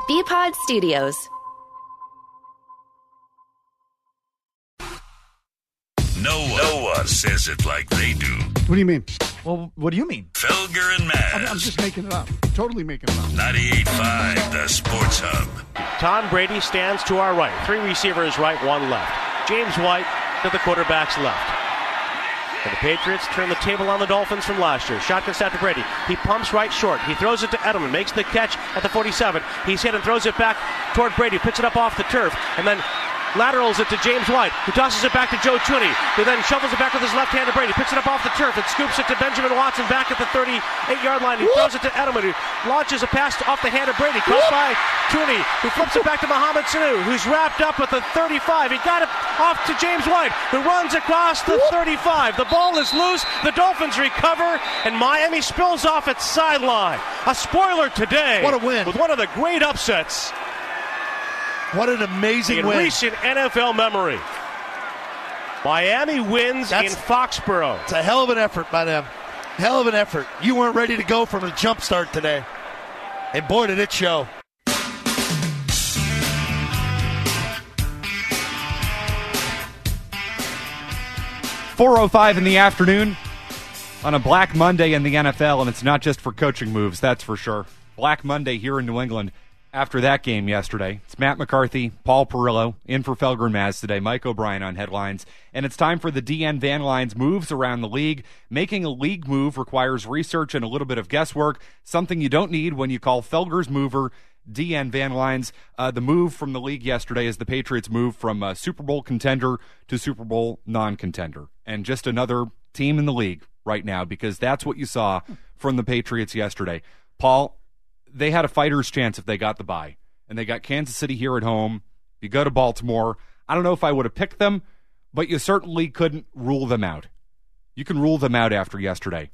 BPod Studios. No one says it like they do. What do you mean? Well, what do you mean? Felger and Maz. I'm just making it up. Totally making it up. 98.5, the Sports Hub. Tom Brady stands to our right. 3 receivers right, 1 left. James White to the quarterback's left. And the Patriots turn the table on the Dolphins from last year. Shotgun snap to Brady. He pumps right short. He throws it to Edelman. Makes the catch at the 47. He's hit and throws it back toward Brady. Picks it up off the turf. And then laterals it to James White, who tosses it back to Joe Thuney, who then shovels it back with his left hand to Brady. Picks it up off the turf and scoops it to Benjamin Watson back at the 38-yard line. He throws it to Edelman, who launches a pass off the hand of Brady. Caught by Thuney, who flips it back to Mohamed Sanu, who's wrapped up at the 35. He got it off to James White, who runs across the 35. The ball is loose. The Dolphins recover, and Miami spills off its sideline. A spoiler today. What a win. With one of the great upsets What an amazing in win. recent NFL memory. Miami wins in Foxborough. It's a hell of an effort by them. Hell of an effort. You weren't ready to go from the jump start today. And boy, did it show. .405 in the afternoon on a Black Monday in the NFL, and it's not just for coaching moves, that's for sure. Black Monday here in New England after that game yesterday. It's Matt McCarthy, Paul Perillo, in for Felger and Maz today, Mike O'Brien on headlines, and it's time for the DN Van Line's moves around the league. Making a league move requires research and a little bit of guesswork, something you don't need when you call Felger's mover DN Van Lines. The move from the league yesterday is the Patriots' move from Super Bowl contender to Super Bowl non-contender. And just another team in the league right now, because that's what you saw from the Patriots yesterday. Paul, they had a fighter's chance if they got the bye. And they got Kansas City here at home. You go to Baltimore. I don't know if I would have picked them, but you certainly couldn't rule them out. You can rule them out after yesterday.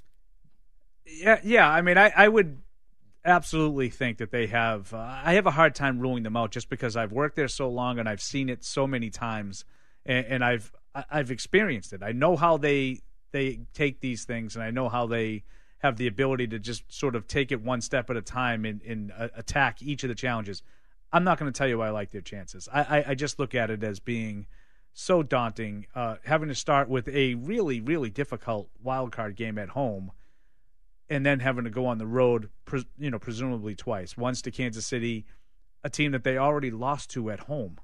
Yeah. I mean, I would absolutely think that they have. I have a hard time ruling them out just because I've worked there so long and I've seen it so many times, and I've experienced it. I know how they take these things, and I know how they have the ability to just sort of take it one step at a time and attack each of the challenges. I'm not going to tell you why I like their chances. I just look at it as being so daunting, having to start with a really, really difficult wild card game at home, and then having to go on the road, presumably twice. Once to Kansas City, a team that they already lost to at home.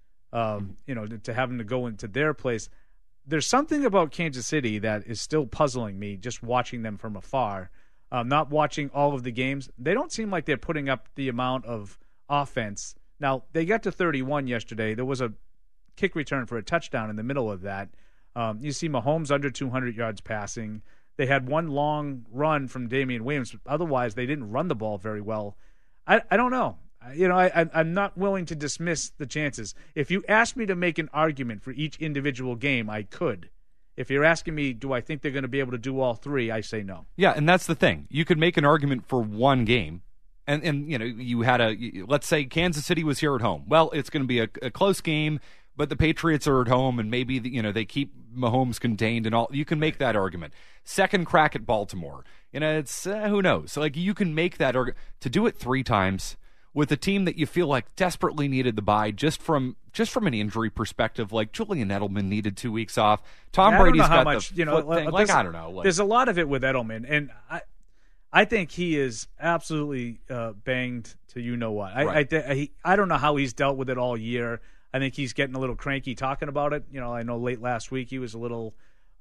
To having to go into their place. There's something about Kansas City that is still puzzling me just watching them from afar. Not watching all of the games. They don't seem like they're putting up the amount of offense. Now, they got to 31 yesterday. There was a kick return for a touchdown in the middle of that. You see Mahomes under 200 yards passing. They had one long run from Damian Williams. Otherwise, they didn't run the ball very well. I don't know. I'm not willing to dismiss the chances. If you asked me to make an argument for each individual game, I could. If you're asking me, do I think they're going to be able to do all three, I say no. Yeah, and that's the thing. You could make an argument for one game, and you had let's say Kansas City was here at home. Well, it's going to be a close game, but the Patriots are at home, and maybe they keep Mahomes contained and all. You can make that argument. Second crack at Baltimore. It's who knows. Like, you can make that argument. To do it 3 times with a team that you feel like desperately needed the bye, just from an injury perspective, like Julian Edelman needed 2 weeks off. Tom Brady's got the foot thing. Like, I don't know. There's a lot of it with Edelman, and I think he is absolutely banged to you-know-what. Right. I don't know how he's dealt with it all year. I think he's getting a little cranky talking about it. I know late last week he was a little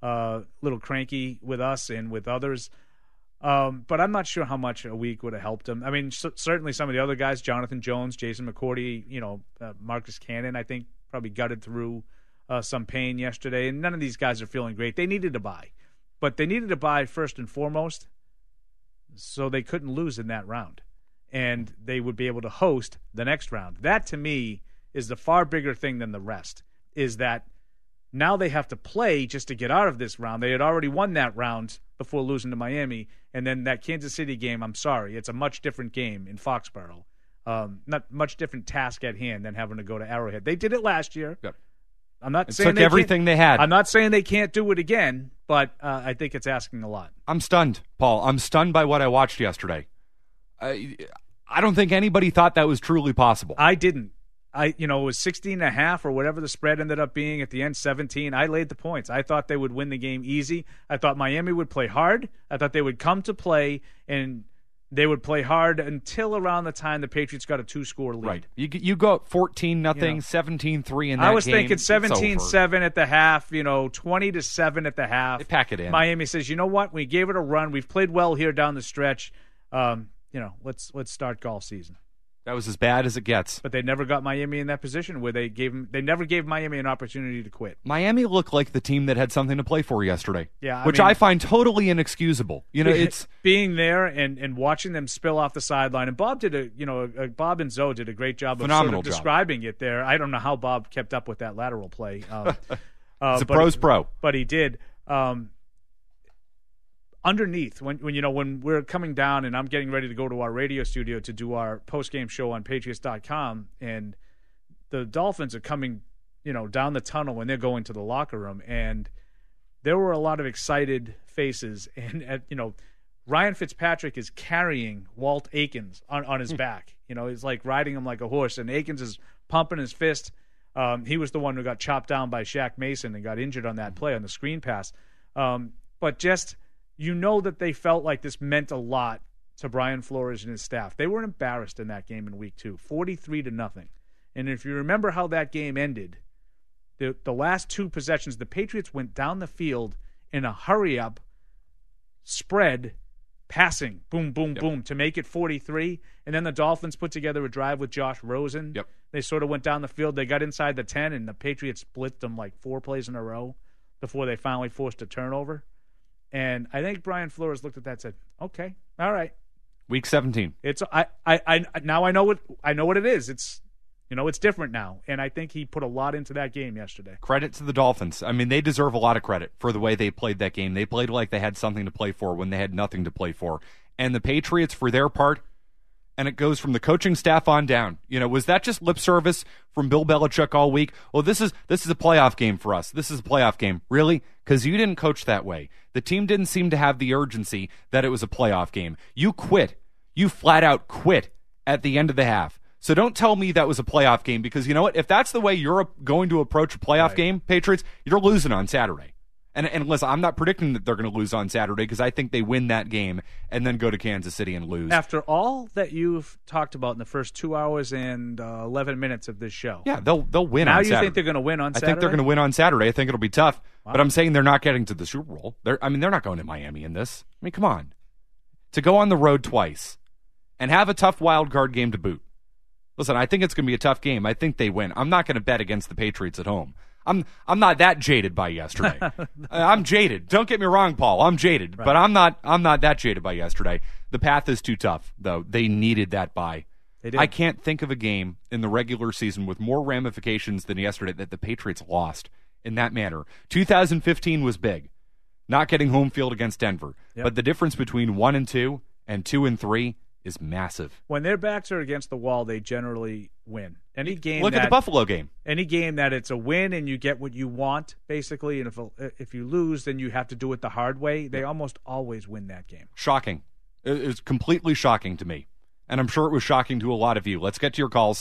cranky with us and with others. But I'm not sure how much a week would have helped him. I mean, certainly some of the other guys, Jonathan Jones, Jason McCourty, Marcus Cannon, I think probably gutted through some pain yesterday. And none of these guys are feeling great. They needed a bye. But they needed a bye first and foremost so they couldn't lose in that round. And they would be able to host the next round. That, to me, is the far bigger thing than the rest, is that now they have to play just to get out of this round. They had already won that round before losing to Miami. And then that Kansas City game, I'm sorry, it's a much different game in Foxborough. Not much different task at hand than having to go to Arrowhead. They did it last year. Yep. I'm not it saying took everything they had. I'm not saying they can't do it again, but I think it's asking a lot. I'm stunned, Paul. I'm stunned by what I watched yesterday. I don't think anybody thought that was truly possible. I didn't. It was 16.5 or whatever the spread ended up being at the end, 17. I laid the points. I thought they would win the game easy. I thought Miami would play hard. I thought they would come to play, and they would play hard until around the time the Patriots got a 2-score lead. Right. You go up 14-0, 17-3 in that game. I was thinking 17-7 at the half, 20-7 at the half. They pack it in. Miami says, you know what? We gave it a run. We've played well here down the stretch. Let's start golf season. That was as bad as it gets. But they never got Miami in that position where they never gave Miami an opportunity to quit. Miami looked like the team that had something to play for yesterday. Yeah, which I find totally inexcusable. It's being there and watching them spill off the sideline. And Bob Bob and Zoe did a great job of sort of describing it there. I don't know how Bob kept up with that lateral play. It's a pro's pro. But he did. Underneath, when we're coming down and I'm getting ready to go to our radio studio to do our post-game show on Patriots.com, and the Dolphins are coming, down the tunnel and they're going to the locker room, and there were a lot of excited faces, and Ryan Fitzpatrick is carrying Walt Aikens on his back. He's like riding him like a horse, and Aikens is pumping his fist. He was the one who got chopped down by Shaq Mason and got injured on that play on the screen pass. But just that they felt like this meant a lot to Brian Flores and his staff. They were embarrassed in that game in week 2, 43-0. And if you remember how that game ended, the last 2 possessions, the Patriots went down the field in a hurry-up spread, passing, boom, boom, boom, to make it 43. And then the Dolphins put together a drive with Josh Rosen. Yep. They sort of went down the field. They got inside the 10, and the Patriots blitzed them like 4 plays in a row before they finally forced a turnover. And I think Brian Flores looked at that and said, "Okay, all right." Week 17. It's I now I know what it is. It's it's different now, and I think he put a lot into that game yesterday. Credit to the Dolphins. I mean, they deserve a lot of credit for the way they played that game. They played like they had something to play for when they had nothing to play for. And the Patriots, for their part, and it goes from the coaching staff on down. Was that just lip service from Bill Belichick all week? Well, this is a playoff game for us. This is a playoff game. Really? Because you didn't coach that way. The team didn't seem to have the urgency that it was a playoff game. You quit. You flat out quit at the end of the half. So don't tell me that was a playoff game, because you know what? If that's the way you're going to approach a playoff game, Patriots, you're losing on Saturday. And listen, I'm not predicting that they're going to lose on Saturday, because I think they win that game and then go to Kansas City and lose. After all that you've talked about in the first 2 hours and 11 minutes of this show. Yeah, they'll win on Saturday. Now you think they're going to win on Saturday? I think they're going to win on Saturday. I think it'll be tough. Wow. But I'm saying they're not getting to the Super Bowl. They're not going to Miami in this. I mean, come on. To go on the road twice and have a tough wild card game to boot. Listen, I think it's going to be a tough game. I think they win. I'm not going to bet against the Patriots at home. I'm not that jaded by yesterday. I'm jaded. Don't get me wrong, Paul. I'm jaded, right. But I'm not that jaded by yesterday. The path is too tough, though. They needed that bye. They did. I can't think of a game in the regular season with more ramifications than yesterday that the Patriots lost in that manner. 2015 was big, not getting home field against Denver. Yep. But the difference between 1-2 and 2-3 is massive. When their backs are against the wall, they generally win. Any game. Look at the Buffalo game. Any game that it's a win and you get what you want, basically, and if you lose, then you have to do it the hard way. They almost always win that game. Shocking. It was completely shocking to me. And I'm sure it was shocking to a lot of you. Let's get to your calls,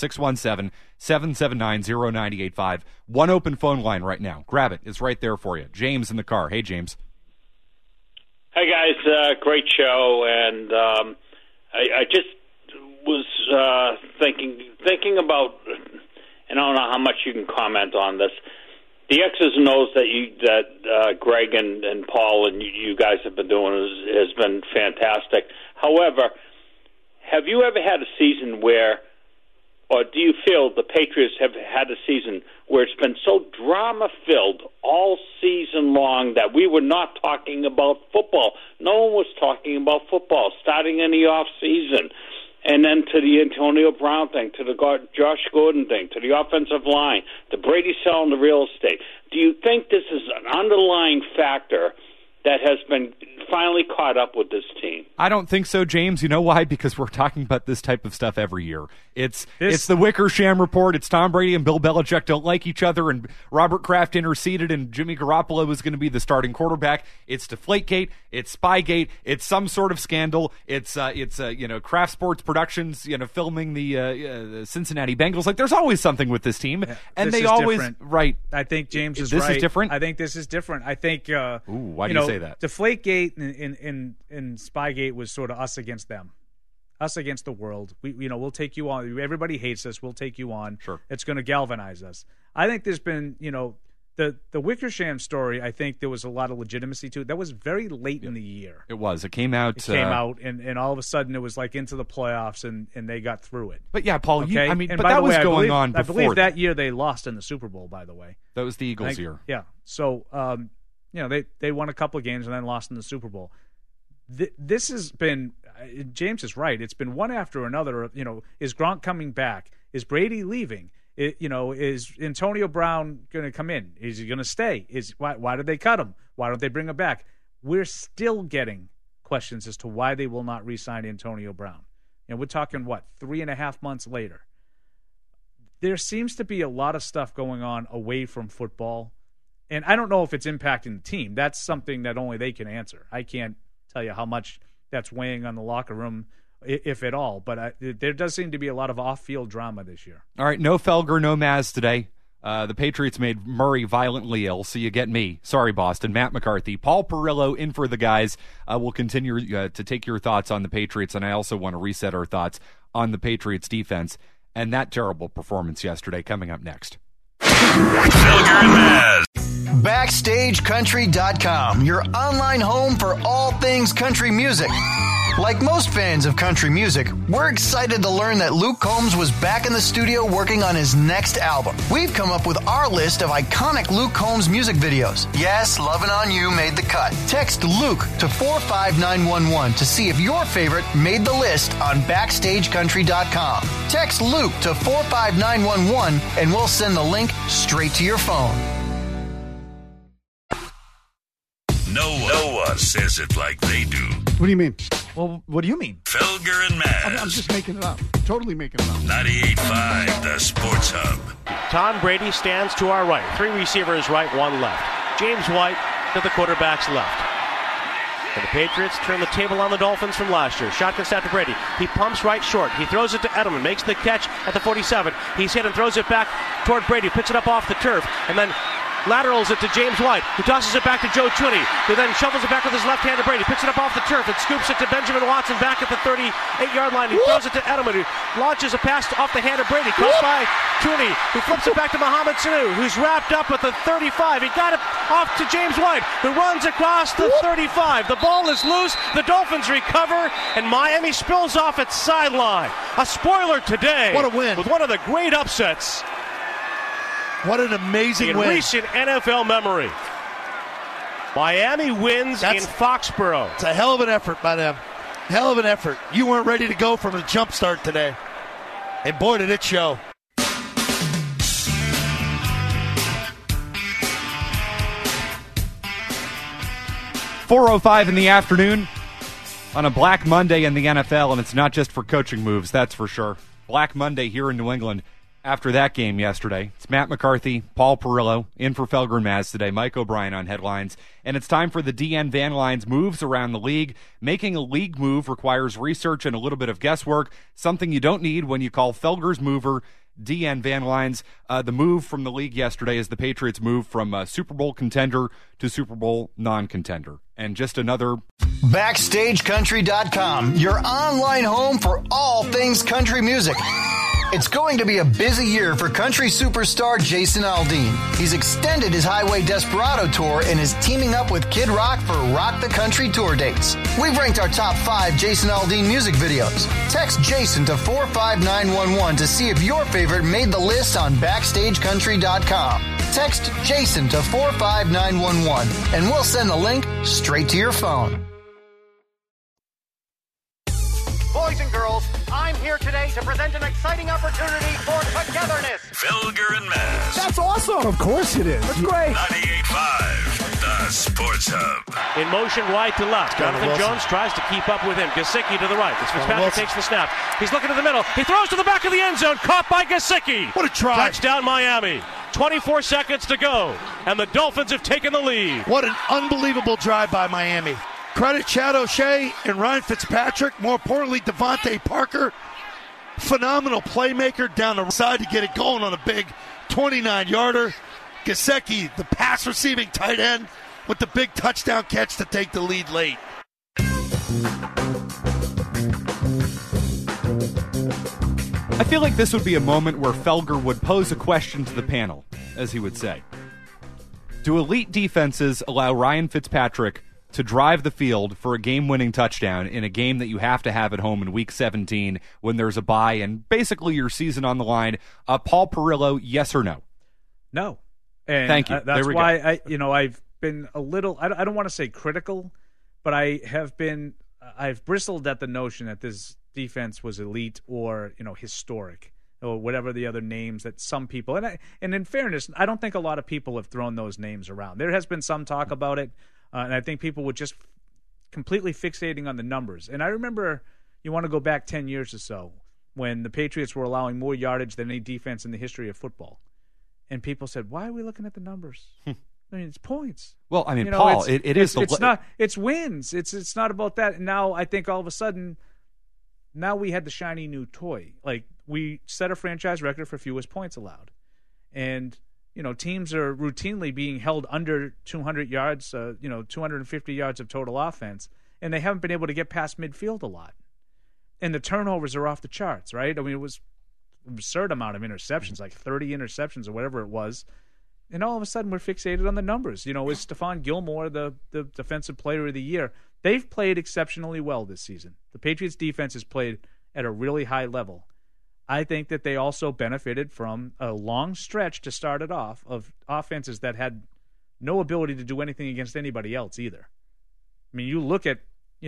617-779-0985. One open phone line right now. Grab it. It's right there for you. James in the car. Hey, James. Hey, guys. Great show. And I just was thinking about, and I don't know how much you can comment on this, the X's and O's that Greg and Paul and you guys have been doing has been fantastic. However, have you ever had a season where, or do you feel the Patriots have had a season where it's been so drama-filled all season long that we were not talking about football? No one was talking about football starting in the off-season. And then to the Antonio Brown thing, to the Josh Gordon thing, to the offensive line, to Brady selling the real estate. Do you think this is an underlying factor that has been finally caught up with this team? I don't think so, James. You know why? Because we're talking about this type of stuff every year. It's the Wickersham report. It's Tom Brady and Bill Belichick don't like each other, and Robert Kraft interceded, and Jimmy Garoppolo was going to be the starting quarterback. It's Deflategate. It's Spygate. It's some sort of scandal. It's Kraft Sports Productions, filming the Cincinnati Bengals. Like, there's always something with this team, and they always different. Right. I think James is this right. This is different. I think this is different. I think. Why do you say that? Deflategate and Spygate was sort of us against them, us against the world. We'll take you on. Everybody hates us. We'll take you on. Sure. It's going to galvanize us. I think there's been, the Wickersham story. I think there was a lot of legitimacy to it. That was very late in the year. It was. It came out. And all of a sudden it was like into the playoffs, and they got through it. But yeah, Paul. Okay? But that was going on before. I believe that year they lost in the Super Bowl. By the way, that was the Eagles' year. Yeah. So, they won a couple of games and then lost in the Super Bowl. This has been, James is right. It's been one after another. Is Gronk coming back? Is Brady leaving? Is Antonio Brown going to come in? Is he going to stay? Why did they cut him? Why don't they bring him back? We're still getting questions as to why they will not re-sign Antonio Brown. We're talking, 3.5 months later. There seems to be a lot of stuff going on away from football. And I don't know if it's impacting the team. That's something that only they can answer. I can't tell you how much that's weighing on the locker room, if at all. But there does seem to be a lot of off-field drama this year. All right, no Felger, no Maz today. The Patriots made Murray violently ill, so you get me. Sorry, Boston. Matt McCarthy. Paul Perillo in for the guys. We'll continue to take your thoughts on the Patriots, and I also want to reset our thoughts on the Patriots defense and that terrible performance yesterday coming up next. Felger and Maz. BackstageCountry.com, your online home for all things country music. Like most fans of country music, we're excited to learn that Luke Combs was back in the studio working on his next album. We've come up with our list of iconic Luke Combs music videos. Yes, Lovin' On You made the cut. Text Luke to 45911 to see if your favorite made the list on BackstageCountry.com. Text Luke to 45911 and we'll send the link straight to your phone. No one says it like they do. What do you mean? Well, what do you mean? Felger and Maz. I'm just making it up. Totally making it up. 98.5, the Sports Hub. Tom Brady stands to our right. 3 receivers right, 1 left. James White to the quarterback's left. And the Patriots turn the table on the Dolphins from last year. Shotgun snap to Brady. He pumps right short. He throws it to Edelman. Makes the catch at the 47. He's hit and throws it back toward Brady. Picks it up off the turf. And then laterals it to James White, who tosses it back to Joe Thuney, who then shovels it back with his left hand to Brady, picks it up off the turf and scoops it to Benjamin Watson back at the 38-yard line. He throws it to Edelman, who launches a pass off the hand of Brady, caught by Thuney, who flips it back to Mohamed Sanu, who's wrapped up at the 35. He got it off to James White, who runs across the 35. The ball is loose. The Dolphins recover, and Miami spills off its sideline. A spoiler today. What a win. With one of the great upsets What an amazing in win. recent NFL memory. Miami wins in Foxborough. It's a hell of an effort by them. Hell of an effort. You weren't ready to go from the jump start today. And boy, did it show. .405 in the afternoon on a Black Monday in the NFL, and it's not just for coaching moves, that's for sure. Black Monday here in New England after that game yesterday. It's Matt McCarthy, Paul Perillo, in for Felger and Maz today, Mike O'Brien on headlines, and it's time for the DN Van Line's moves around the league. Making a league move requires research and a little bit of guesswork, something you don't need when you call Felger's mover DN Van Lines. The move from the league yesterday is the Patriots' move from Super Bowl contender to Super Bowl non-contender. And just another... BackstageCountry.com, your online home for all things country music. It's going to be a busy year for country superstar Jason Aldean. He's extended his Highway Desperado tour and is teaming up with Kid Rock for Rock the Country tour dates. We've ranked our top 5 Jason Aldean music videos. Text Jason to 45911 to see if your favorite made the list on BackstageCountry.com. Text Jason to 45911 and we'll send the link straight to your phone. Boys and girls, I'm here today to present an exciting opportunity for togetherness. Felger and Maz. That's awesome. Of course it is. That's great. 98.5, the Sports Hub. In motion, wide to left. Jonathan Jones tries to keep up with him. Gesicki to the right. As Fitzpatrick takes the snap. He's looking to the middle. He throws to the back of the end zone. Caught by Gesicki. What a try. Touchdown, Miami. 24 seconds to go, and the Dolphins have taken the lead. What an unbelievable drive by Miami. Credit Chad O'Shea and Ryan Fitzpatrick. More importantly, Devontae Parker. Phenomenal playmaker down the side to get it going on a big 29-yarder. Gesicki, the pass-receiving tight end, with the big touchdown catch to take the lead late. I feel like this would be a moment where Felger would pose a question to the panel, as he would say. Do elite defenses allow Ryan Fitzpatrick to drive the field for a game-winning touchdown in a game that you have to have at home in Week 17 when there's a bye and basically your season on the line? Paul Perillo, yes or no? No. And thank you. That's why I've been a little, I don't want to say critical, but I've bristled at the notion that this defense was elite or, historic or whatever the other names that some people, and in fairness, I don't think a lot of people have thrown those names around. There has been some talk about it, and I think people were just completely fixating on the numbers. And I remember, you want to go back 10 years or so, when the Patriots were allowing more yardage than any defense in the history of football. And people said, why are we looking at the numbers? I mean, it's points. Well, I mean, Paul, it's wins. It's not about that. And now I think all of a sudden, now we had the shiny new toy. Like, we set a franchise record for fewest points allowed. And, teams are routinely being held under 200 yards, 250 yards of total offense, and they haven't been able to get past midfield a lot. And the turnovers are off the charts, right? I mean, it was an absurd amount of interceptions, like 30 interceptions or whatever it was. And all of a sudden, we're fixated on the numbers. Is Stephon Gilmore the Defensive Player of the Year? They've played exceptionally well this season. The Patriots' defense has played at a really high level. I think that they also benefited from a long stretch to start it off of offenses that had no ability to do anything against anybody else either. I mean, you look at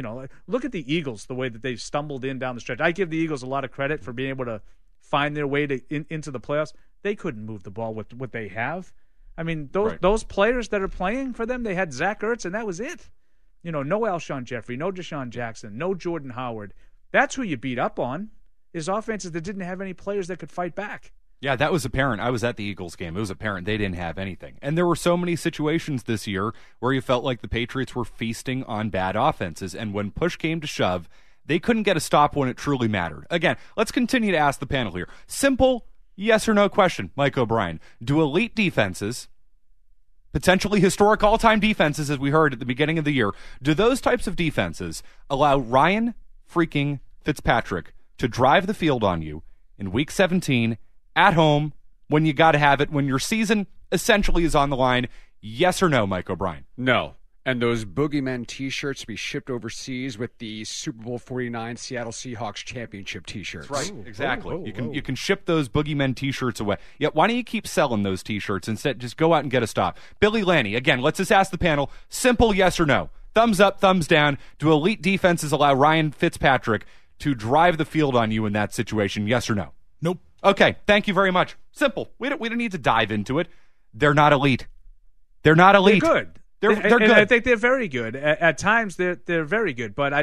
the Eagles, the way that they've stumbled in down the stretch. I give the Eagles a lot of credit for being able to find their way into the playoffs. They couldn't move the ball with what they have. I mean, those players that are playing for them, they had Zach Ertz, and that was it. No Alshon Jeffrey, no Deshaun Jackson, no Jordan Howard. That's who you beat up on, is offenses that didn't have any players that could fight back. Yeah, that was apparent. I was at the Eagles game. It was apparent they didn't have anything. And there were so many situations this year where you felt like the Patriots were feasting on bad offenses, and when push came to shove, they couldn't get a stop when it truly mattered. Again, let's continue to ask the panel here. Simple yes or no question, Mike O'Brien. Do elite defenses, potentially historic all-time defenses, as we heard at the beginning of the year, do those types of defenses allow Ryan freaking Fitzpatrick to drive the field on you in Week 17 at home when you got to have it, when your season essentially is on the line? Yes or no, Mike O'Brien? No. And those Boogeymen T-shirts be shipped overseas with the Super Bowl 49 Seattle Seahawks championship T-shirts. That's right, exactly. You can ship those Boogeymen T-shirts away. Yeah, why don't you keep selling those T-shirts instead? Just go out and get a stop. Billy Lanny, again, let's just ask the panel, simple yes or no. Thumbs up, thumbs down. Do elite defenses allow Ryan Fitzpatrick to drive the field on you in that situation? Yes or no? Nope. Okay, thank you very much. Simple. We don't need to dive into it. They're not elite. They're not elite. They're good. They're good. I think they're very good. At times, they're very good. But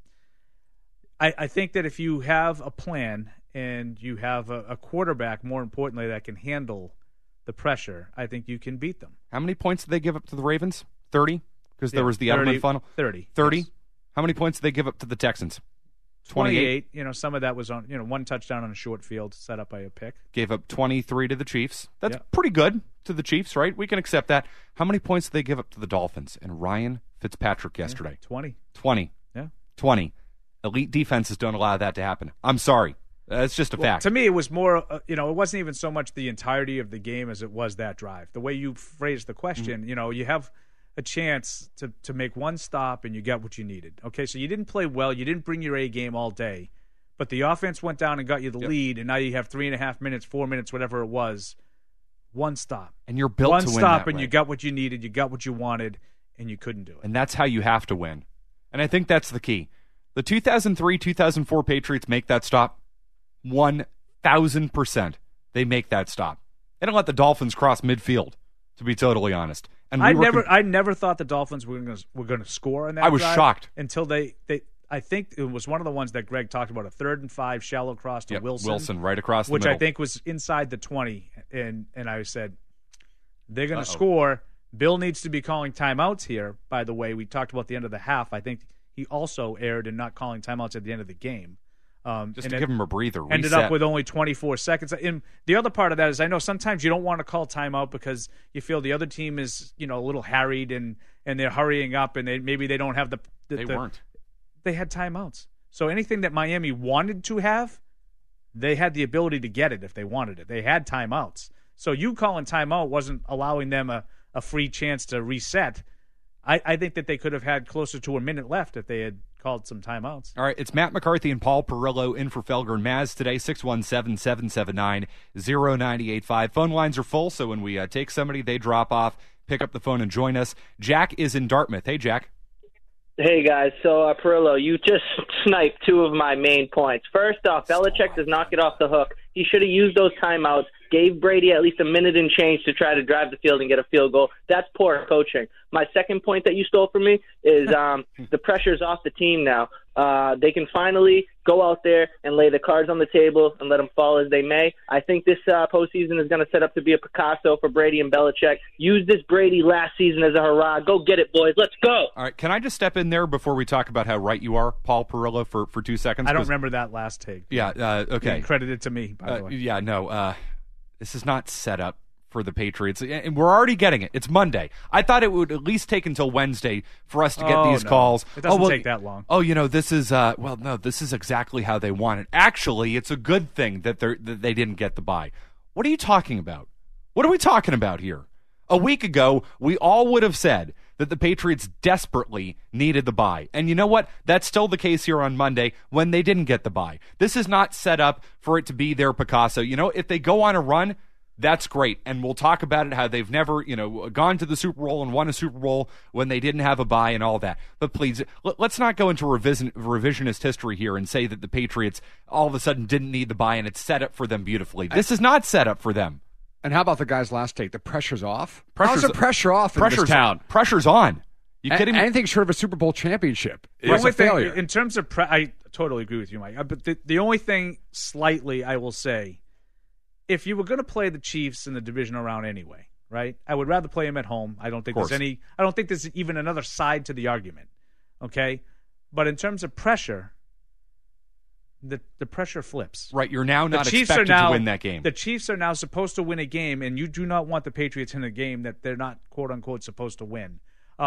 I think that if you have a plan and you have a quarterback, more importantly, that can handle the pressure, I think you can beat them. How many points did they give up to the Ravens? 30? Because there was the Edelman funnel. 30. 30? Yes. How many points did they give up to the Texans? 28. Some of that was on, one touchdown on a short field set up by a pick. Gave up 23 to the Chiefs. That's pretty good to the Chiefs, right? We can accept that. How many points did they give up to the Dolphins and Ryan Fitzpatrick yesterday? 20. 20. Yeah. 20. Elite defenses don't allow that to happen. I'm sorry. That's just a fact. To me, it was more, it wasn't even so much the entirety of the game as it was that drive. The way you phrased the question, you have a chance to make one stop and you got what you needed. Okay, so you didn't play well. You didn't bring your A game all day. But the offense went down and got you the lead, and now you have 3.5 minutes, 4 minutes, whatever it was. One stop. And you're built to win one stop, that and way. you got what you needed, you got what you wanted, and you couldn't do it. And that's how you have to win. And I think that's the key. The 2003-2004 Patriots make that stop 1,000%. They make that stop. They don't let the Dolphins cross midfield, to be totally honest. And I never thought the Dolphins were going to score on that. I was drive shocked until they. I think it was one of the ones that Greg talked about, a 3rd and 5 shallow cross to Wilson right across the which middle. I think was inside the 20, and I said they're going to score. Bill needs to be calling timeouts here. By the way, we talked about the end of the half. I think he also erred in not calling timeouts at the end of the game. Just to give him a breather. Ended reset. up with only 24 seconds. And the other part of that is I know sometimes you don't want to call timeout because you feel the other team is a little harried and they're hurrying up and maybe they don't have the They weren't. They had timeouts. So anything that Miami wanted to have, they had the ability to get it if they wanted it. They had timeouts. So you calling timeout wasn't allowing them a free chance to reset. I think that they could have had closer to a minute left if they had called some timeouts. All right, it's Matt McCarthy and Paul Perillo in for Felger and Maz today, 617-779-0985. Phone lines are full, so when we take somebody, they drop off, pick up the phone and join us. Jack is in Dartmouth. Hey, Jack. Hey, guys. So, Perillo, you just sniped 2 of my main points. First off, Belichick does not get off the hook. He should have used those timeouts, gave Brady at least a minute and change to try to drive the field and get a field goal. That's poor coaching. My second point that you stole from me is the pressure's off the team now. They can finally go out there and lay the cards on the table and let them fall as they may. I think this postseason is going to set up to be a Picasso for Brady and Belichick. Use this Brady last season as a hurrah. Go get it, boys. Let's go. All right, can I just step in there before we talk about how right you are, Paul Perillo, for 2 seconds? I don't remember that last take. Yeah, okay. Credit it to me, by the way. Yeah, no, this is not set up for the Patriots, and we're already getting it. It's Monday. I thought it would at least take until Wednesday for us to get these calls. It doesn't take that long. Oh, this is no, this is exactly how they want it. Actually, it's a good thing that they didn't get the bye. What are you talking about? What are we talking about here? A week ago, we all would have said that the Patriots desperately needed the bye. And you know what? That's still the case here on Monday when they didn't get the bye. This is not set up for it to be their Picasso. If they go on a run, that's great. And we'll talk about it, how they've never, gone to the Super Bowl and won a Super Bowl when they didn't have a bye and all that. But please, let's not go into revisionist history here and say that the Patriots all of a sudden didn't need the bye and it's set up for them beautifully. This is not set up for them. And how about the guy's last take? The pressure's off? How's the pressure off in this town? Pressure's on. You kidding me? Anything short of a Super Bowl championship is a failure. In terms of I totally agree with you, Mike. But the only thing slightly I will say, if you were going to play the Chiefs in the divisional round anyway, right? I would rather play them at home. I don't think there's even another side to the argument. Okay? But in terms of pressure, the pressure flips. Right, you're now not expected to win that game. The Chiefs are now supposed to win a game, and you do not want the Patriots in a game that they're not, quote-unquote, supposed to win.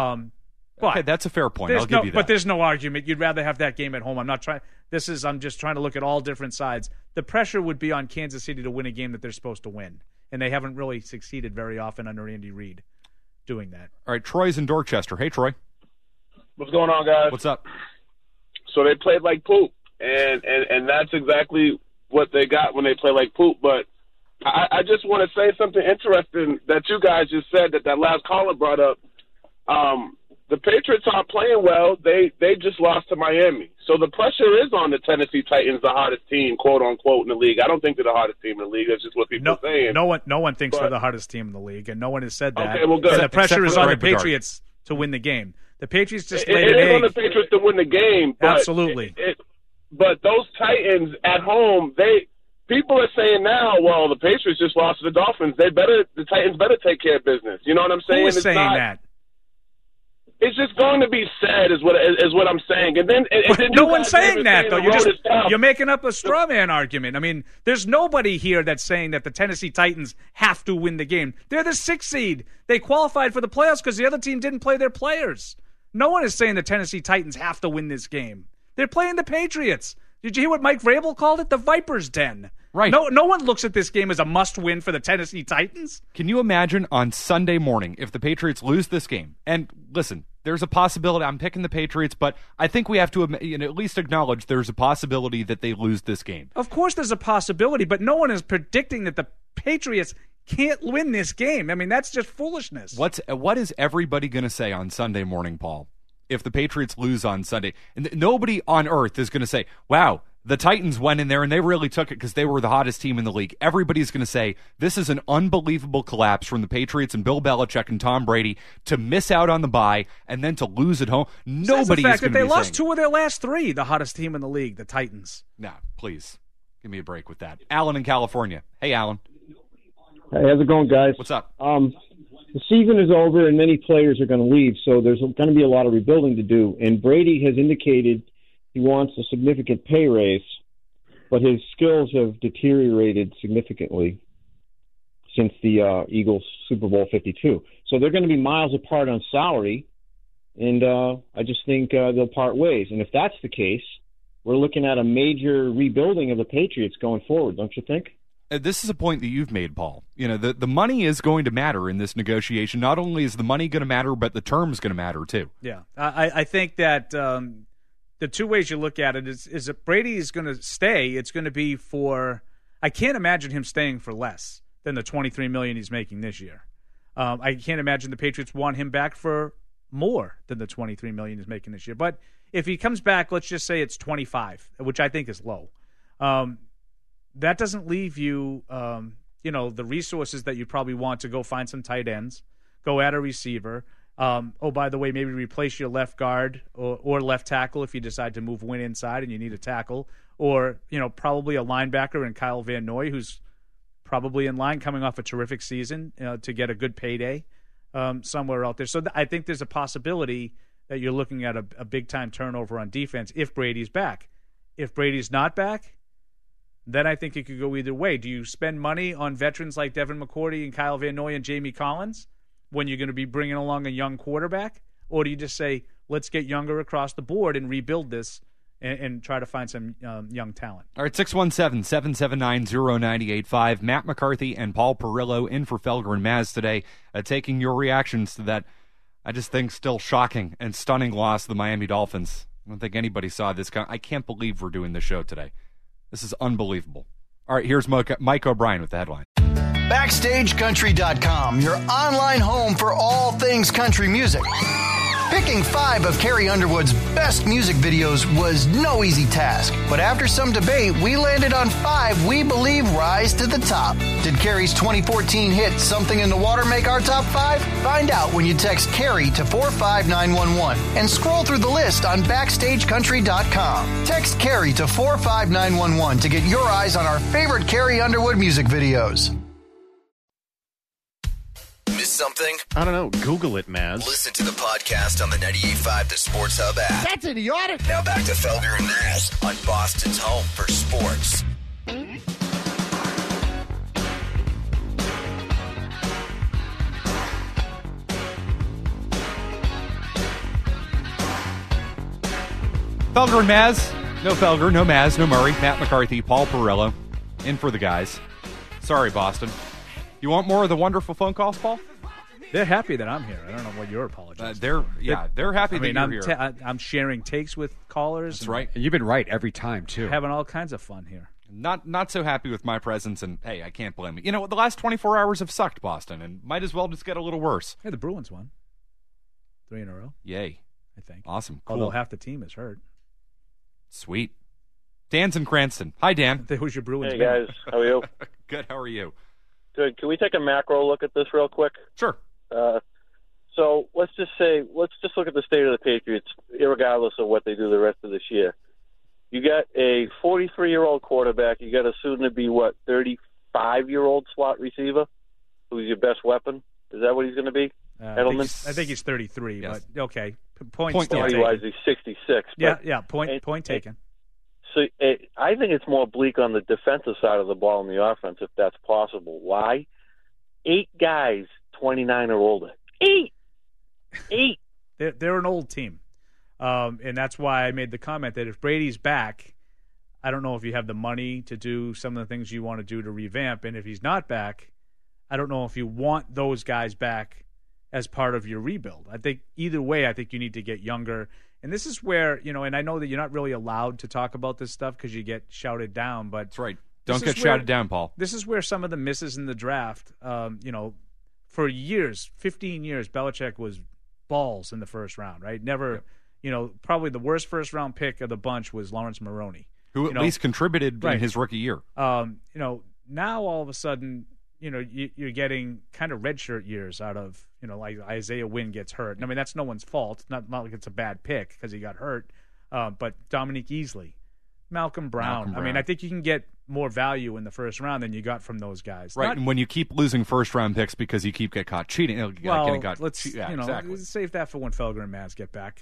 Okay, that's a fair point. I'll give you that. But there's no argument. You'd rather have that game at home. I'm just trying to look at all different sides. The pressure would be on Kansas City to win a game that they're supposed to win, and they haven't really succeeded very often under Andy Reid doing that. All right, Troy's in Dorchester. Hey, Troy. What's going on, guys? What's up? So they played like poop, and that's exactly what they got when they play like poop. But I just want to say something interesting that you guys just said that last caller brought up. The Patriots aren't playing well. They just lost to Miami. So the pressure is on the Tennessee Titans, the hardest team, quote unquote, in the league. I don't think they're the hardest team in the league. That's just what people are saying. No one thinks they're the hardest team in the league, and no one has said that. Okay, well, good. And the pressure is on the Patriots to win the game. The Patriots just laid an egg. It is on the Patriots to win the game. But absolutely. But those Titans at home, people are saying now, well, the Patriots just lost to the Dolphins. The Titans better take care of business. You know what I'm saying? Who is saying that? It's just going to be said, is what I'm saying. And then no one's saying that, though. You're making up a straw man argument. I mean, there's nobody here that's saying that the Tennessee Titans have to win the game. They're the 6th seed. They qualified for the playoffs because the other team didn't play their players. No one is saying the Tennessee Titans have to win this game. They're playing the Patriots. Did you hear what Mike Vrabel called it? The Viper's Den. Right. No one looks at this game as a must-win for the Tennessee Titans. Can you imagine on Sunday morning if the Patriots lose this game? And listen, there's a possibility. I'm picking the Patriots, but I think we have to at least acknowledge there's a possibility that they lose this game. Of course there's a possibility, but no one is predicting that the Patriots can't win this game. I mean, that's just foolishness. What is everybody going to say on Sunday morning, Paul, if the Patriots lose on Sunday? And nobody on earth is going to say, wow, The Titans went in there and they really took it because they were the hottest team in the league. Everybody's going to say this is an unbelievable collapse from the Patriots and Bill Belichick and Tom Brady to miss out on the bye and then to lose at home. Nobody is going to be they lost 2 of their last 3, the hottest team in the league, the Titans. No, please. Give me a break with that. Alan in California. Hey, Alan. Hey, how's it going, guys? What's up? The season is over and many players are going to leave, so there's going to be a lot of rebuilding to do. And Brady has indicated he wants a significant pay raise, but his skills have deteriorated significantly since the Eagles Super Bowl 52. So they're going to be miles apart on salary, and I just think they'll part ways. And if that's the case, we're looking at a major rebuilding of the Patriots going forward, don't you think? This is a point that you've made, Paul. You know, the money is going to matter in this negotiation. Not only is the money going to matter, but the term's going to matter, too. Yeah. I think that the 2 ways you look at it is if Brady is going to stay, it's going to be for – I can't imagine him staying for less than the $23 million he's making this year. I can't imagine the Patriots want him back for more than the $23 million he's making this year. But if he comes back, let's just say it's 25, which I think is low. That doesn't leave you, the resources that you probably want to go find some tight ends, go add a receiver. By the way, maybe replace your left guard or left tackle if you decide to move Wynn inside and you need a tackle. Or, probably a linebacker in Kyle Van Noy, who's probably in line coming off a terrific season to get a good payday somewhere out there. So I think there's a possibility that you're looking at a big-time turnover on defense if Brady's back. If Brady's not back, then I think it could go either way. Do you spend money on veterans like Devin McCourty and Kyle Van Noy and Jamie Collins when you're going to be bringing along a young quarterback? Or do you just say, let's get younger across the board and rebuild this and try to find some young talent? All right, 617-779-0985. Matt McCarthy and Paul Perillo in for Felger and Maz today, taking your reactions to that, I just think, still shocking and stunning loss of the Miami Dolphins. I don't think anybody saw this. I can't believe we're doing this show today. This is unbelievable. All right, here's Mike O'Brien with the headline. BackstageCountry.com, your online home for all things country music. Picking 5 of Carrie Underwood's best music videos was no easy task, but after some debate, we landed on 5 we believe rise to the top. Did Carrie's 2014 hit Something in the Water make our top 5? Find out when you text Carrie to 45911 and scroll through the list on BackstageCountry.com. Text Carrie to 45911 to get your eyes on our favorite Carrie Underwood music videos. Miss something? I don't know. Google it, Maz. Listen to the podcast on the 98.5 The Sports Hub app. That's idiotic. Now back to Felger and Maz on Boston's home for sports. Felger and Maz. No Felger, no Maz, no Murray. Matt McCarthy, Paul Perillo in for the guys. Sorry, Boston. You want more of the wonderful phone calls, Paul? They're happy that I'm here. I don't know what your apology is. They're happy that you're here. I'm sharing takes with callers. That's right. And you've been right every time, too. Having all kinds of fun here. Not so happy with my presence, and hey, I can't blame you. You know, the last 24 hours have sucked, Boston, and might as well just get a little worse. Hey, the Bruins won 3 in a row. Yay. I think. Awesome. Cool. Although half the team is hurt. Sweet. Dan's in Cranston. Hi, Dan. Who's your Bruins? Hey, guys. How are you? Good. How are you? Good. Can we take a macro look at this real quick? Sure. So let's just look at the state of the Patriots, irregardless of what they do the rest of this year. You got a 43-year-old quarterback. You got a soon-to-be, 35-year-old slot receiver who's your best weapon. Is that what he's going to be? Edelman? I think he's 33, yes. But okay. Point still taken. He's 66. Yeah, point taken. So I think it's more bleak on the defensive side of the ball in the offense, if that's possible. Why? 8 guys 29 or older. 8. They're an old team. And that's why I made the comment that if Brady's back, I don't know if you have the money to do some of the things you want to do to revamp. And if he's not back, I don't know if you want those guys back as part of your rebuild. I think either way, I think you need to get younger. And this is where, and I know that you're not really allowed to talk about this stuff because you get shouted down. But that's right. Don't get shouted down, Paul. This is where some of the misses in the draft, for years, 15 years, Belichick was balls in the first round, right? Never, probably the worst first-round pick of the bunch was Lawrence Maroney. who at least contributed in his rookie year. Now all of a sudden, you're getting kind of redshirt years out of, like Isaiah Wynn gets hurt. I mean, that's no one's fault. Not like it's a bad pick because he got hurt. But Dominique Easley, Malcolm Brown. I mean, I think you can get more value in the first round than you got from those guys. Right, and when you keep losing first-round picks because you keep getting caught cheating, let's save that for when Felger and Maz get back.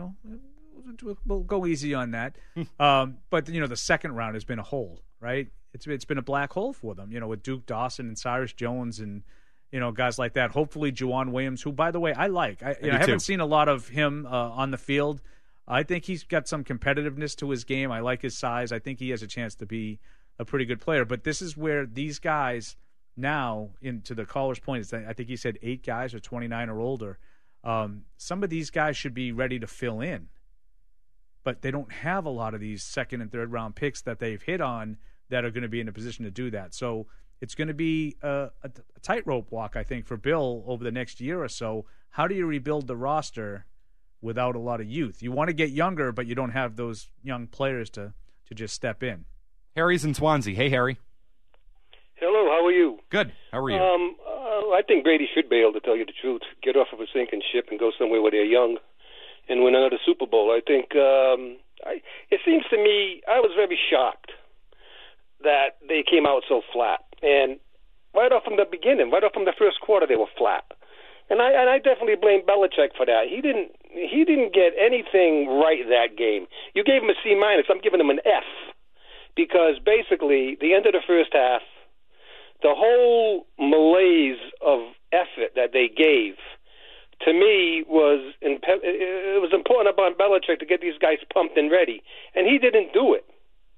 We'll go easy on that. But the second round has been a hole, right? It's been a black hole for them, with Duke Dawson and Cyrus Jones and guys like that. Hopefully Juwan Williams, who, by the way, I like. I haven't seen a lot of him on the field. I think he's got some competitiveness to his game. I like his size. I think he has a chance to be a pretty good player. But this is where these guys now, to the caller's point, I think he said 8 guys are 29 or older. Some of these guys should be ready to fill in. But they don't have a lot of these second and third round picks that they've hit on that are going to be in a position to do that. So it's going to be a tightrope walk, I think, for Bill over the next year or so. How do you rebuild the roster without a lot of youth? You want to get younger, but you don't have those young players to just step in. Harry's in Swansea. Hey, Harry. Hello, how are you? Good. How are you? I think Brady should be able to tell you the truth, get off of a sinking ship and go somewhere where they're young and win another Super Bowl. I think it seems to me I was very shocked that they came out so flat. And right off from the beginning, right off from the first quarter, they were flat. And I definitely blame Belichick for that. He didn't get anything right that game. You gave him a C-. I'm giving him an F, because basically the end of the first half, the whole malaise of effort that they gave, to me, it was important upon Belichick to get these guys pumped and ready, and he didn't do it.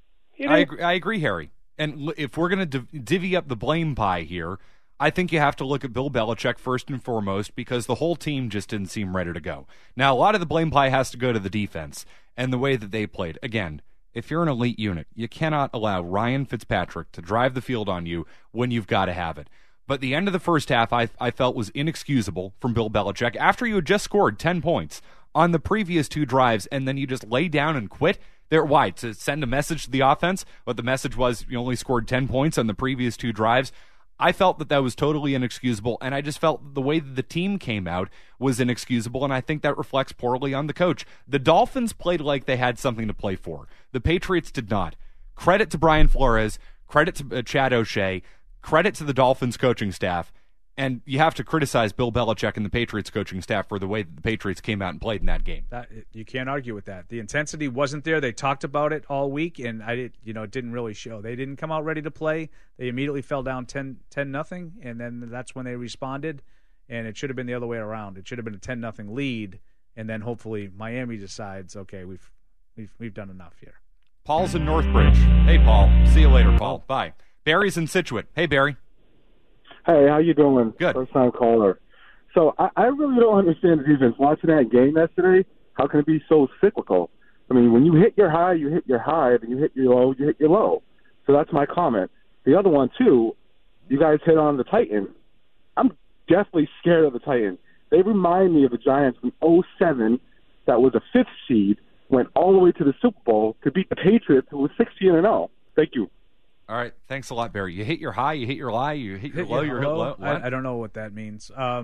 I agree, Harry. And if we're going to divvy up the blame pie here, I think you have to look at Bill Belichick first and foremost, because the whole team just didn't seem ready to go. Now, a lot of the blame pie has to go to the defense and the way that they played. Again, if you're an elite unit, you cannot allow Ryan Fitzpatrick to drive the field on you when you've got to have it. But the end of the first half, I felt was inexcusable from Bill Belichick. After you had just scored 10 points on the previous 2 drives, and then you just lay down and quit. Why? To send a message to the offense? But the message was you only scored 10 points on the previous 2 drives. I felt that was totally inexcusable, and I just felt the way that the team came out was inexcusable, and I think that reflects poorly on the coach. The Dolphins played like they had something to play for. The Patriots did not. Credit to Brian Flores, credit to Chad O'Shea, credit to the Dolphins coaching staff, and you have to criticize Bill Belichick and the Patriots coaching staff for the way that the Patriots came out and played in that game. You can't argue with that. The intensity wasn't there. They talked about it all week, and it didn't really show. They didn't come out ready to play. They immediately fell down 10-0, and then that's when they responded. And it should have been the other way around. It should have been a 10-0 lead, and then hopefully Miami decides, okay, we've done enough here. Paul's in Northbridge. Hey, Paul. See you later, Paul. Bye. Barry's in Scituate. Hey, Barry. Hey, how you doing? Good. First-time caller. So I really don't understand the defense. Watching that game yesterday, how can it be so cyclical? I mean, when you hit your high, you hit your high. Then you hit your low, you hit your low. So that's my comment. The other one, too, you guys hit on the Titans. I'm definitely scared of the Titans. They remind me of the Giants from 2007 that was a 5th seed, went all the way to the Super Bowl to beat the Patriots, who was 16-0. Thank you. All right, thanks a lot, Barry. You hit your high, you hit your high, you hit your low, you hit low. I don't know what that means. I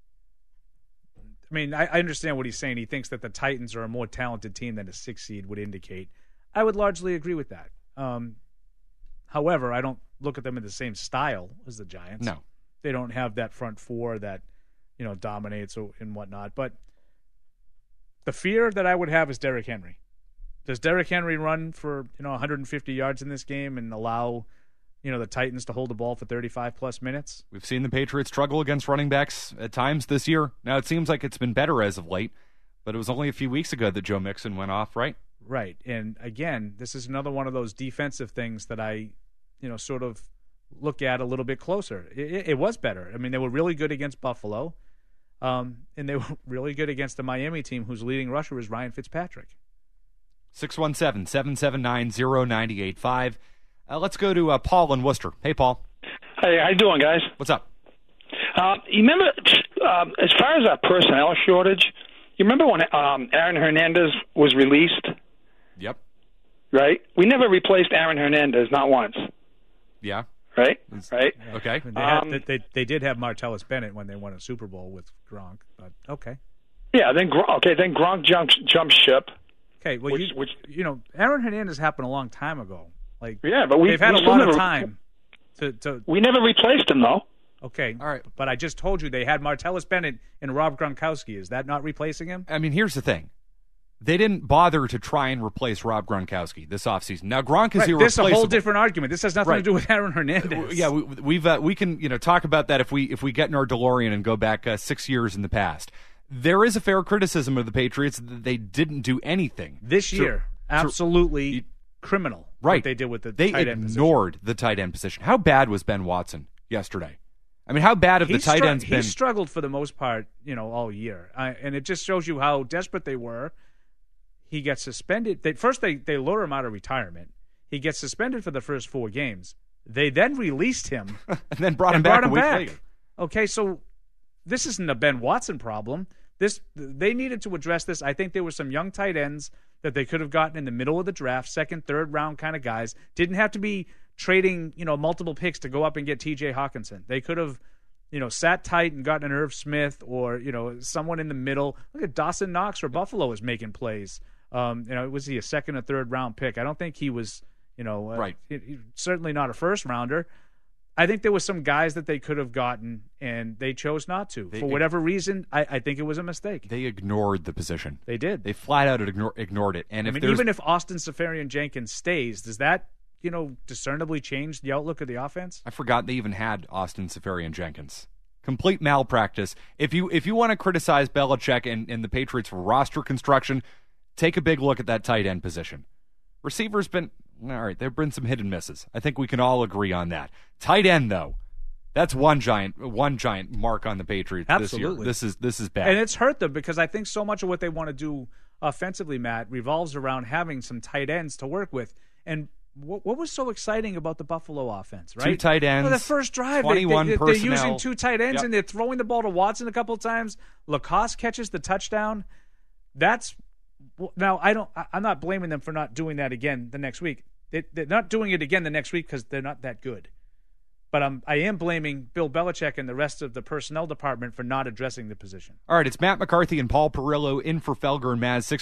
understand what he's saying. He thinks that the Titans are a more talented team than a 6th seed would indicate. I would largely agree with that. However, I don't look at them in the same style as the Giants. No. They don't have that front four that, dominates and whatnot. But the fear that I would have is Derrick Henry. Does Derrick Henry run for 150 yards in this game and allow the Titans to hold the ball for 35-plus minutes? We've seen the Patriots struggle against running backs at times this year. Now, it seems like it's been better as of late, but it was only a few weeks ago that Joe Mixon went off, right? Right. And, again, this is another one of those defensive things that I, sort of look at a little bit closer. It was better. I mean, they were really good against Buffalo, and they were really good against the Miami team whose leading rusher is Ryan Fitzpatrick. 617-779-0985. Let's go to Paul in Worcester. Hey, Paul. Hey, how you doing, guys? What's up? You remember, as far as our personnel shortage, you remember when Aaron Hernandez was released? Yep. right? We never replaced Aaron Hernandez, not once. Yeah. Right? Right? Okay. They did have Martellus Bennett when they won a Super Bowl with Gronk, but okay. Yeah, then Gronk jumped ship. Okay, well, Aaron Hernandez happened a long time ago. Like, yeah, but they've had a lot of time to. We never replaced him, though. Okay, all right, but I just told you they had Martellus Bennett and Rob Gronkowski. Is that not replacing him? I mean, here's the thing. They didn't bother to try and replace Rob Gronkowski this offseason. Now, Gronk is irreplaceable. This is a whole different argument. This has nothing to do with Aaron Hernandez. Yeah, we can talk about that if we get in our DeLorean and go back 6 years in the past. There is a fair criticism of the Patriots that they didn't do anything this year. Absolutely criminal. Right, what they did with the they tight end ignored the tight end position. How bad was Ben Watson yesterday? I mean, how bad have the tight ends been? He struggled for the most part, all year, and it just shows you how desperate they were. He gets suspended. They lure him out of retirement. He gets suspended for the first 4 games. They then released him and then brought him back a week later. Okay, so this isn't a Ben Watson problem. They needed to address this. I think there were some young tight ends that they could have gotten in the middle of the draft, second, third round kind of guys. Didn't have to be trading, multiple picks to go up and get T.J. Hawkinson. They could have, sat tight and gotten an Irv Smith or, someone in the middle. Look at Dawson Knox for Buffalo is making plays. Was he a second or third round pick? I don't think he was, right. Certainly not a first rounder. I think there were some guys that they could have gotten, and they chose not to. For whatever reason, I think it was a mistake. They ignored the position. They did. They flat out ignored it. And even if Austin Seferian-Jenkins stays, does that, discernibly change the outlook of the offense? I forgot they even had Austin Seferian-Jenkins. Complete malpractice. If you want to criticize Belichick and the Patriots for roster construction, take a big look at that tight end position. Receivers been all right. There have been some hit and misses. I think we can all agree on that. Tight end, though, that's one giant mark on the Patriots Absolutely. this year. This is bad, and it's hurt them because I think so much of what they want to do offensively, Matt, revolves around having some tight ends to work with. And what was so exciting about the Buffalo offense? Right, 2 tight ends. The first drive, 21 they're personnel. using 2 tight ends, and they're throwing the ball to Watson a couple of times. Lacoste catches the touchdown. Now I'm not blaming them for not doing that again the next week. They're not doing it again the next week because they're not that good. But I am blaming Bill Belichick and the rest of the personnel department for not addressing the position. All right, it's Matt McCarthy and Paul Perillo in for Felger and Maz,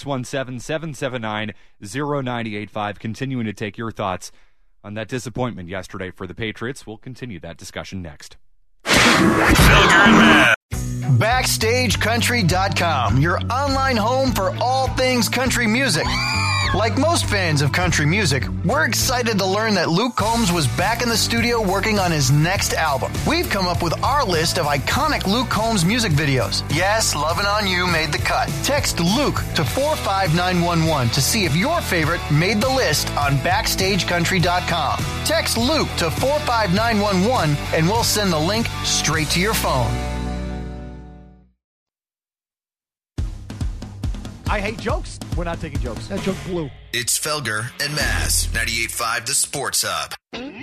617-779-0985. Continuing to take your thoughts on that disappointment yesterday for the Patriots. We'll continue that discussion next. Felger and Maz. BackstageCountry.com, your online home for all things country music. Like most fans of country music, we're excited to learn that Luke Combs was back in the studio working on his next album. We've come up with our list of iconic Luke Combs music videos. Yes, Lovin' On You made the cut. Text Luke to 45911 to see if your favorite made the list on BackstageCountry.com. Text Luke to 45911 and we'll send the link straight to your phone. I hate jokes. We're not taking jokes. That joke blew. It's Felger and Maz, 98.5 The Sports Hub.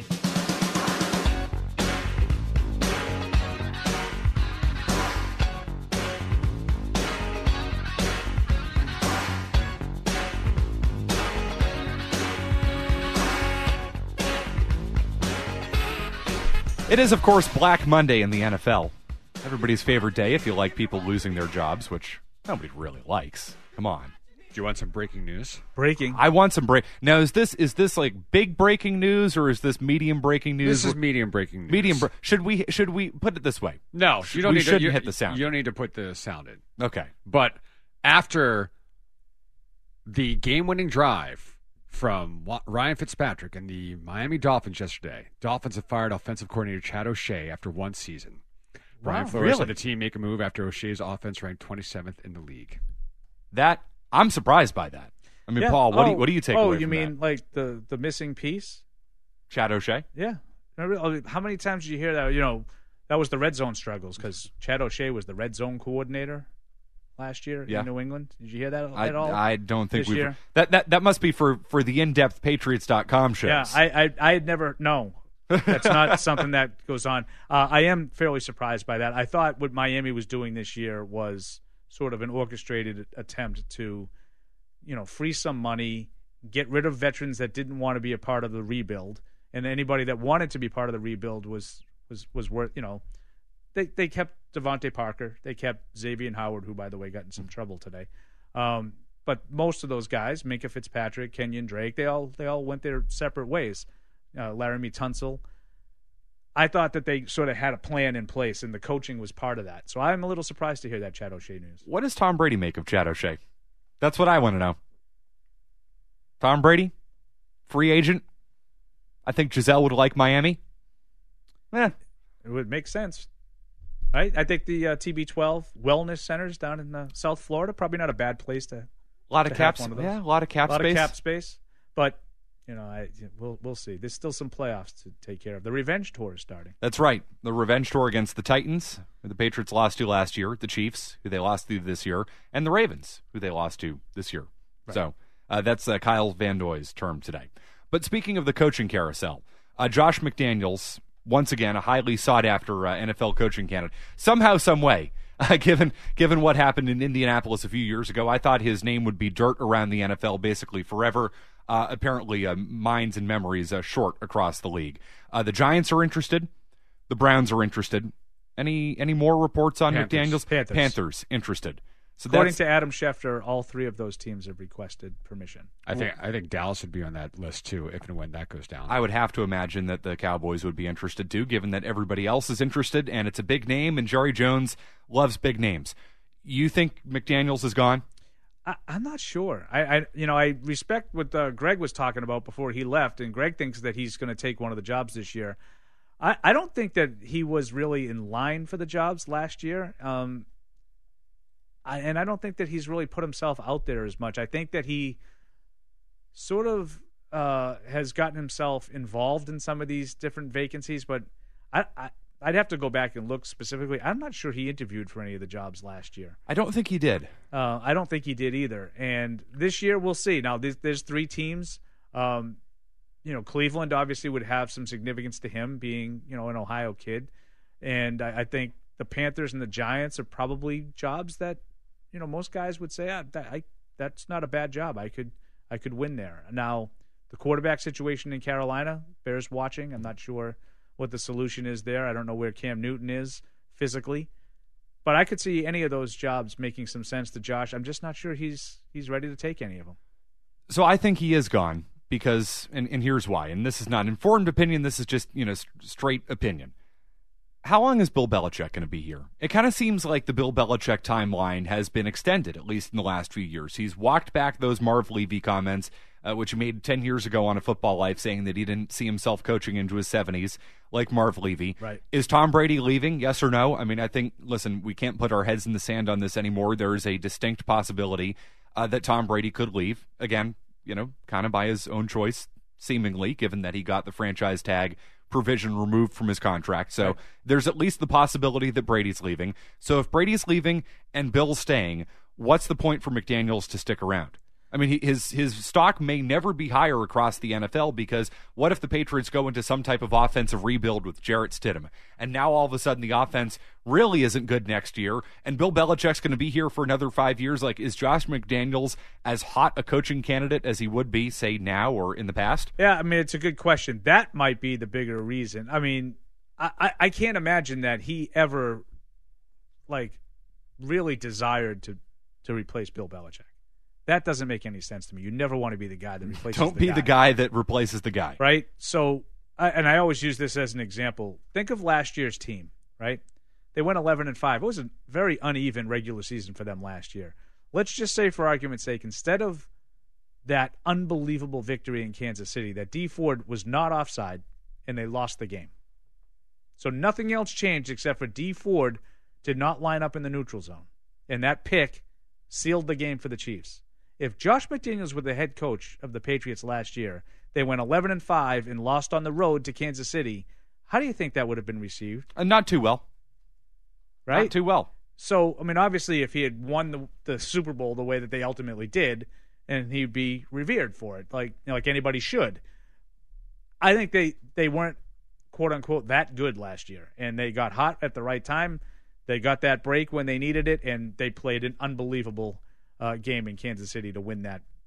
It is, of course, Black Monday in the NFL. Everybody's favorite day if you like people losing their jobs, which nobody really likes. Come on. Do you want some breaking news? Breaking. I want some break. Now, is this like big breaking news or is this medium breaking news? This is medium breaking news. Should we put it this way? No, you don't need shouldn't to hit the sound. You don't need to put the sound in. Okay. But after the game-winning drive from Ryan Fitzpatrick and the Miami Dolphins yesterday, Dolphins have fired offensive coordinator Chad O'Shea after 1 season. Brian Flores had the team make a move after O'Shea's offense ranked 27th in the league. That I'm surprised by that. I mean, Paul, what do you take away from that? Oh, you mean like the missing piece? Chad O'Shea? Yeah. How many times did you hear that? That was the red zone struggles because Chad O'Shea was the red zone coordinator last year in New England. Did you hear that at all? I don't think we've that must be for the in-depth Patriots.com shows. Yeah, I had never that's not something that goes on. I am fairly surprised by that. I thought what Miami was doing this year was sort of an orchestrated attempt to, free some money get rid of veterans that didn't want to be a part of the rebuild, and anybody that wanted to be part of the rebuild was worth, they kept Devontae Parker, they kept Xavier Howard, who, by the way, got in some trouble today. But most of those guys, Minkah Fitzpatrick, Kenyon Drake, they all went their separate ways. Laramie Tunsil. I thought that they sort of had a plan in place, and the coaching was part of that. So I'm a little surprised to hear that Chad O'Shea news. What does Tom Brady make of Chad O'Shea? That's what I want to know. Tom Brady, free agent. I think Giselle would like Miami. It would make sense. Right? I think the TB12 wellness centers down in South Florida, probably not a bad place to a lot of caps. Yeah, a lot of cap space. But we'll see. There's still some playoffs to take care of. The revenge tour is starting. That's right. The revenge tour against the Titans, who the Patriots lost to last year, the Chiefs, who they lost to this year, and the Ravens, who they lost to this year. Right. So that's Kyle Van Noy's term today. But speaking of the coaching carousel, Josh McDaniels, once again, a highly sought-after NFL coaching candidate. Somehow, some way, given what happened in Indianapolis a few years ago, I thought his name would be dirt around the NFL basically forever. Apparently, minds and memories short across the league. The Giants are interested. The Browns are interested. Any more reports on McDaniels? Panthers interested. So according to Adam Schefter, all three of those teams have requested permission. I think Dallas would be on that list too, if and when that goes down. I would have to imagine that the Cowboys would be interested too, given that everybody else is interested, and it's a big name, and Jerry Jones loves big names. You think McDaniels is gone? I'm not sure. I respect what Greg was talking about before he left, and Greg thinks that he's going to take one of the jobs this year. I don't think that he was really in line for the jobs last year. And I don't think that he's really put himself out there as much. I think that he sort of has gotten himself involved in some of these different vacancies, but I'd have to go back and look specifically. I'm not sure he interviewed for any of the jobs last year. I don't think he did. I don't think he did either. And this year, we'll see. Now, there's three teams. Cleveland obviously would have some significance to him being, an Ohio kid. And I think the Panthers and the Giants are probably jobs that, most guys would say, that's not a bad job. I could win there. Now, the quarterback situation in Carolina bears watching. I'm not sure what the solution is there. I don't know where Cam Newton is physically. But I could see any of those jobs making some sense to Josh. I'm just not sure he's ready to take any of them. So I think he is gone because, and here's why, and this is not an informed opinion, this is just, straight opinion. How long is Bill Belichick going to be here? It kind of seems like the Bill Belichick timeline has been extended, at least in the last few years. He's walked back those Marv Levy comments, which he made 10 years ago on A Football Life, saying that he didn't see himself coaching into his 70s like Marv Levy. Right. Is Tom Brady leaving? Yes or no? I mean, I think, listen, we can't put our heads in the sand on this anymore. There is a distinct possibility that Tom Brady could leave. Again, kind of by his own choice, seemingly, given that he got the franchise tag provision removed from his contract. So there's at least the possibility that Brady's leaving. So if Brady's leaving and Bill's staying, what's the point for McDaniels to stick around? I mean, his stock may never be higher across the NFL because what if the Patriots go into some type of offensive rebuild with Jarrett Stidham, and now all of a sudden the offense really isn't good next year, and Bill Belichick's going to be here for another 5 years? Like, is Josh McDaniels as hot a coaching candidate as he would be, say, now or in the past? Yeah, I mean, it's a good question. That might be the bigger reason. I mean, I can't imagine that he ever, really desired to replace Bill Belichick. That doesn't make any sense to me. You never want to be the guy that replaces the guy. Don't be the guy that replaces the guy. Right? So, I always use this as an example. Think of last year's team, right? They went 11-5. It was a very uneven regular season for them last year. Let's just say, for argument's sake, instead of that unbelievable victory in Kansas City, that Dee Ford was not offside and they lost the game. So nothing else changed except for Dee Ford did not line up in the neutral zone. And that pick sealed the game for the Chiefs. If Josh McDaniels were the head coach of the Patriots last year, they went 11-5 and lost on the road to Kansas City, how do you think that would have been received? Not too well. Right? Not too well. So, I mean, obviously, if he had won the Super Bowl the way that they ultimately did, and he'd be revered for it, like anybody should. I think they weren't, quote-unquote, that good last year, and they got hot at the right time. They got that break when they needed it, and they played an unbelievable game in Kansas City to win that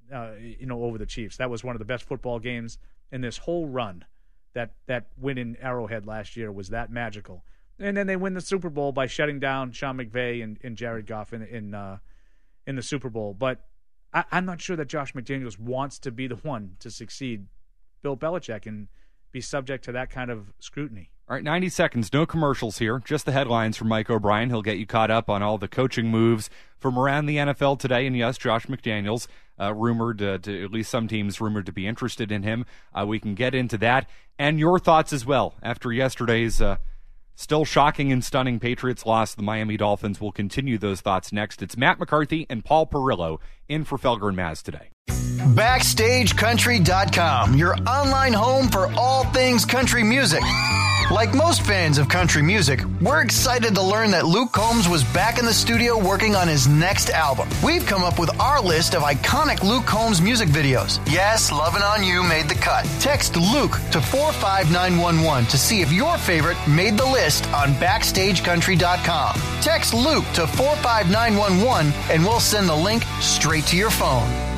over the Chiefs. That was one of the best football games in this whole run. That win in Arrowhead last year was that magical. And then they win the Super Bowl by shutting down Sean McVay and Jared Goff in the Super Bowl. But I'm not sure that Josh McDaniels wants to be the one to succeed Bill Belichick and be subject to that kind of scrutiny. All right, 90 seconds, no commercials here, just the headlines from Mike O'Brien. He'll get you caught up on all the coaching moves from around the NFL today. And yes, Josh McDaniels, rumored to at least some teams rumored to be interested in him. We can get into that and your thoughts as well after yesterday's still shocking and stunning Patriots loss to the Miami Dolphins. We'll continue those thoughts next. It's Matt McCarthy and Paul Perillo in for Felger and Maz today. BackstageCountry.com, your online home for all things country music. Like most fans of country music, we're excited to learn that Luke Combs was back in the studio working on his next album. We've come up with our list of iconic Luke Combs music videos. Yes, Lovin' On You made the cut. Text Luke to 45911 to see if your favorite made the list on BackstageCountry.com. Text Luke to 45911 and we'll send the link straight to your phone.